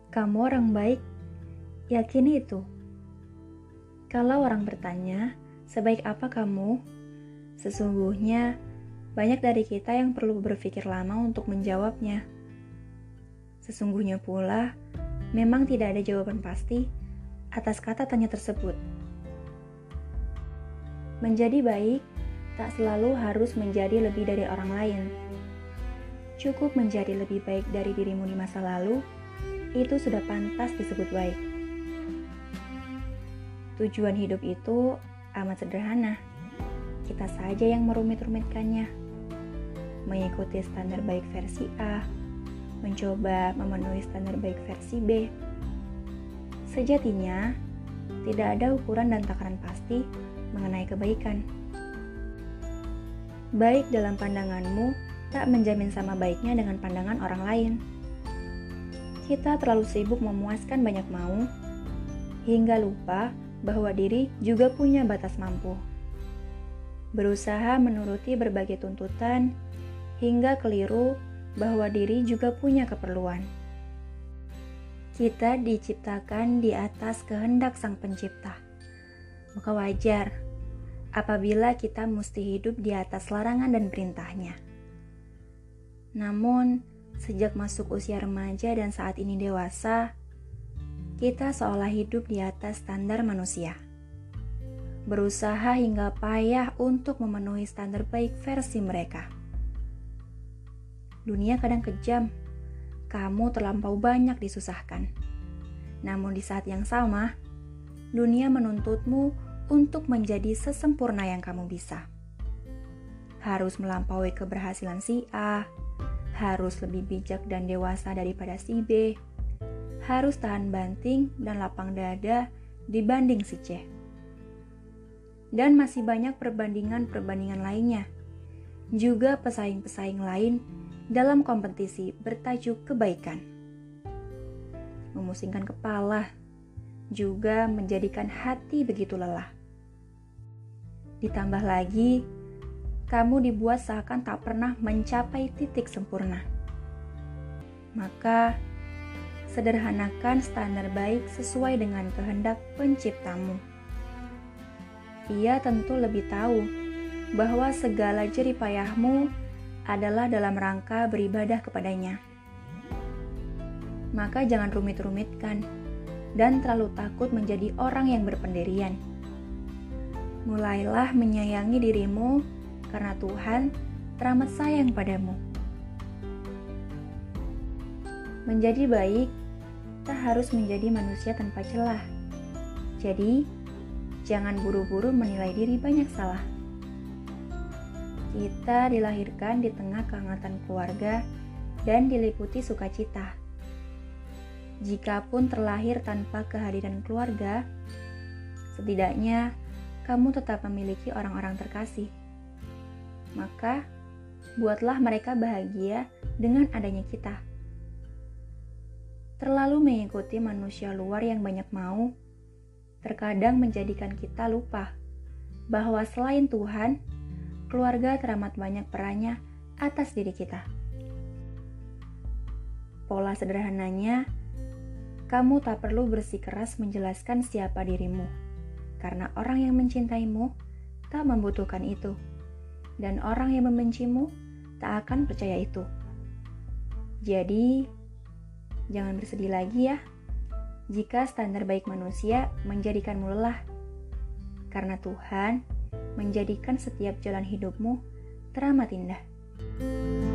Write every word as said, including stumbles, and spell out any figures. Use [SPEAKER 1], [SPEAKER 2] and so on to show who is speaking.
[SPEAKER 1] Kamu orang baik, yakini itu. Kalau orang bertanya, sebaik apa kamu? Sesungguhnya, banyak dari kita yang perlu berpikir lama untuk menjawabnya. Sesungguhnya pula, memang tidak ada jawaban pasti atas kata tanya tersebut. Menjadi baik tak selalu harus menjadi lebih dari orang lain. Cukup menjadi lebih baik dari dirimu di masa lalu, itu sudah pantas disebut baik. Tujuan hidup itu amat sederhana. Kita saja yang merumit-rumitkannya. Mengikuti standar baik versi A, mencoba memenuhi standar baik versi B. Sejatinya, tidak ada ukuran dan takaran pasti mengenai kebaikan. Baik dalam pandanganmu tak menjamin sama baiknya dengan pandangan orang lain. Kita terlalu sibuk memuaskan banyak mau, hingga lupa bahwa diri juga punya batas mampu. Berusaha menuruti berbagai tuntutan, hingga keliru bahwa diri juga punya keperluan. Kita diciptakan di atas kehendak Sang Pencipta. Maka wajar apabila kita mesti hidup di atas larangan dan perintahnya. Namun, sejak masuk usia remaja dan saat ini dewasa, kita seolah hidup di atas standar manusia. Berusaha hingga payah untuk memenuhi standar baik versi mereka. Dunia kadang kejam, kamu terlampau banyak disusahkan. Namun di saat yang sama, dunia menuntutmu untuk menjadi sesempurna yang kamu bisa. Harus melampaui keberhasilan si A, harus lebih bijak dan dewasa daripada si B, harus tahan banting dan lapang dada dibanding si C. Dan masih banyak perbandingan-perbandingan lainnya, juga pesaing-pesaing lain dalam kompetisi bertajuk kebaikan. Memusingkan kepala, juga menjadikan hati begitu lelah. Ditambah lagi, kamu dibuat seakan tak pernah mencapai titik sempurna. Maka, sederhanakan standar baik sesuai dengan kehendak Penciptamu. Ia tentu lebih tahu bahwa segala jeripayahmu adalah dalam rangka beribadah kepadanya. Maka jangan rumit-rumitkan dan terlalu takut menjadi orang yang berpendirian. Mulailah menyayangi dirimu karena Tuhan teramat sayang padamu. Menjadi baik tak harus menjadi manusia tanpa celah. Jadi, jangan buru-buru menilai diri banyak salah. Kita dilahirkan di tengah kehangatan keluarga dan diliputi sukacita. Jikapun terlahir tanpa kehadiran keluarga, setidaknya kamu tetap memiliki orang-orang terkasih. Maka, buatlah mereka bahagia dengan adanya kita. Terlalu mengikuti manusia luar yang banyak mau, terkadang menjadikan kita lupa bahwa selain Tuhan, keluarga teramat banyak perannya atas diri kita. Pola sederhananya, kamu tak perlu bersikeras menjelaskan siapa dirimu, karena orang yang mencintaimu tak membutuhkan itu, dan orang yang membencimu tak akan percaya itu. Jadi, jangan bersedih lagi ya, jika standar baik manusia menjadikanmu lelah, karena Tuhan menjadikan setiap jalan hidupmu teramat indah.